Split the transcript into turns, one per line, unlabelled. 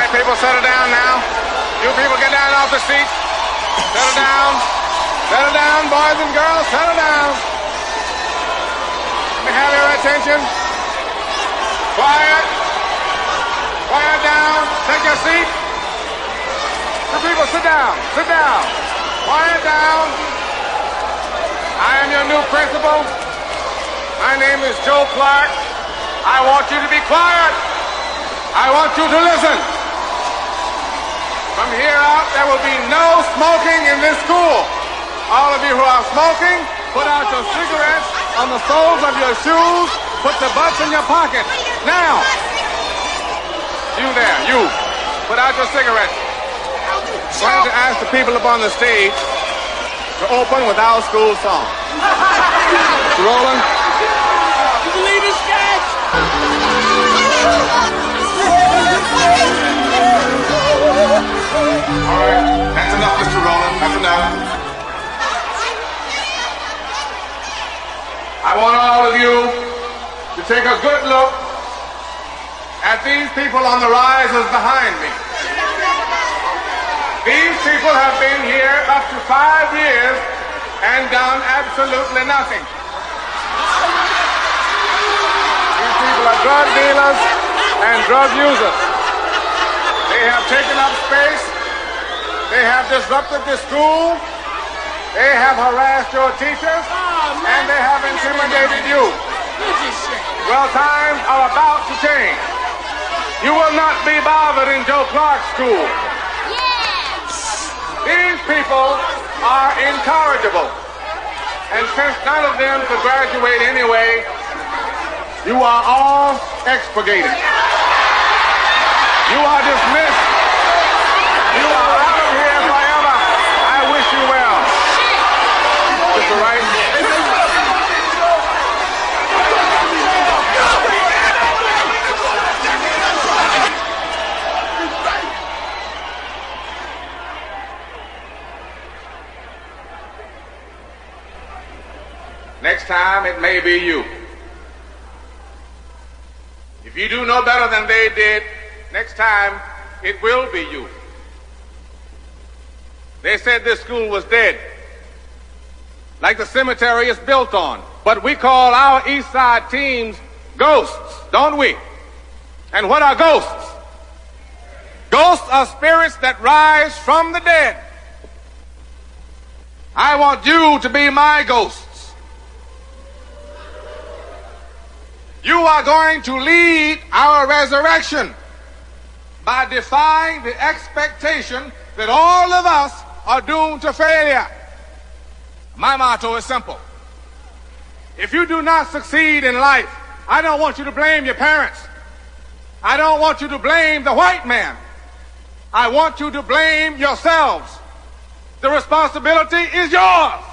right, people, settle down now. You people get down off the seats. Settle down. Settle down, boys and girls. Settle down. Let me have your attention. Quiet. Quiet down. Take your seat. You people, sit down. Sit down. Quiet down. I am your new principal. My name is Joe Clark. I want you to be quiet. I want you to listen. From here out, there will be no smoking in this school. All of you who are smoking, put out your cigarettes on the soles of your shoes. Put the butts in your pocket. Now, you there, you, put out your cigarettes. I'm going to ask the people up on the stage to open with our school song. Mr. Rowland.
You believe this sketch?
All right, that's enough, Mr. Rowland. That's enough. I want all of you to take a good look at these people on the risers behind me. These people have been here up to 5 years and done absolutely nothing. These people are drug dealers and drug users. They have taken up space. They have disrupted the school. They have harassed your teachers. And they have intimidated you. Well, times are about to change. You will not be bothered in Joe Clark's school. These people are incorrigible. And since none of them could graduate anyway, you are all expurgated. You are dismissed. You are out of here forever. I wish you well. Mr. Wright. Next time, it may be you. If you do no better than they did, next time, it will be you. They said this school was dead, like the cemetery it's built on. But we call our East Side teams ghosts, don't we? And what are ghosts? Ghosts are spirits that rise from the dead. I want you to be my ghosts. You are going to lead our resurrection by defying the expectation that all of us are doomed to failure. My motto is simple. If you do not succeed in life, I don't want you to blame your parents. I don't want you to blame the white man. I want you to blame yourselves. The responsibility is yours.